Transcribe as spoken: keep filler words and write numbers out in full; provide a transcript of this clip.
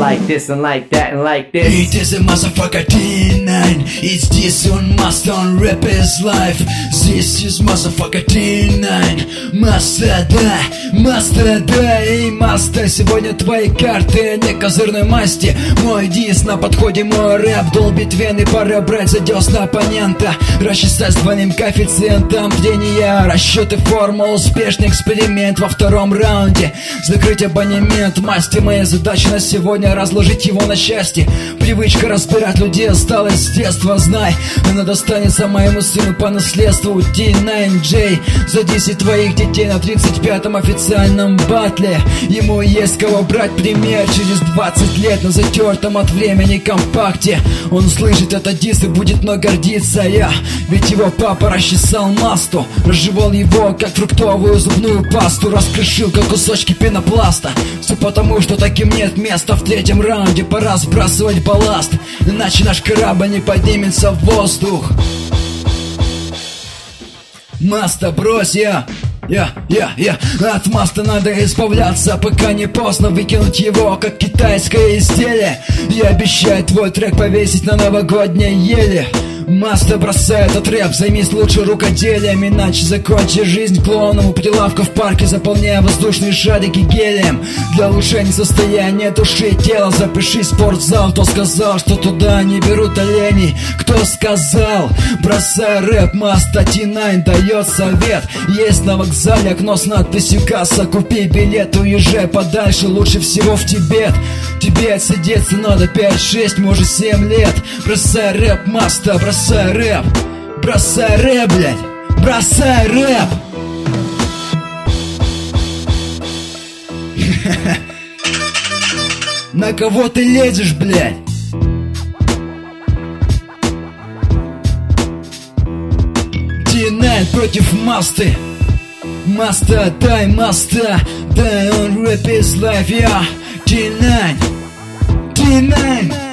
like this and like that and like this. It is a motherfucker T nine. It's this on Master on rap his life. This is motherfucker T nine. Master, да, Master, да. Эй, Master, сегодня твои карты не козырной масти. Мой дис на подходе, мой рэп долбит вены. Пора брать за десна оппонента. Рассчитать с двойным коэффициентом бдения. Расчеты формул, успешный эксперимент во втором раунде. Закрыть абонемент. Масти, моя задача на сегодня разложить его на счастье. Привычка разбирать людей осталась с детства, знай. Она достанется моему сыну по наследству. Ди найн джей за десять твоих детей на тридцать пятом официальном батле. Ему есть кого брать пример через двадцать лет на затертом от времени компакте. Он услышит этот дис и будет мной гордиться. Я, ведь его папа расчесал масту, разжевал его, как фруктовую зубную пасту, раскрошил, как кусочки пенопласта. Все потому, что таким нет места в третьем раунде. Пора сбрасывать балласт, иначе наш корабль не поднимется в воздух. Маста, брось, я, я, я, я. От маста надо избавляться, пока не поздно выкинуть его, как китайское изделие. Я обещаю твой трек повесить на новогодней еле. Маста бросает этот рэп, займись лучше рукоделием, иначе закончи жизнь клоуном у прилавка в парке, заполняя воздушные шарики гелием. Для улучшения состояния души и тела запиши спортзал. Кто сказал, что туда не берут оленей? Кто сказал? Бросай рэп, Маста Ти найн дает совет. Есть на вокзале окно с надписью «Касса», купи билет, уезжай подальше, лучше всего в Тибет. Тебе отсидеться надо пять-шесть, может семь лет. Бросай рэп, Маста, бросай рэп. Бросай рэп, блядь. Бросай рэп. На кого ты лезешь, блядь? Ти найн против Масты. Маста, дай, Маста, дай, он рэп is life, я Ти найн, Ти найн.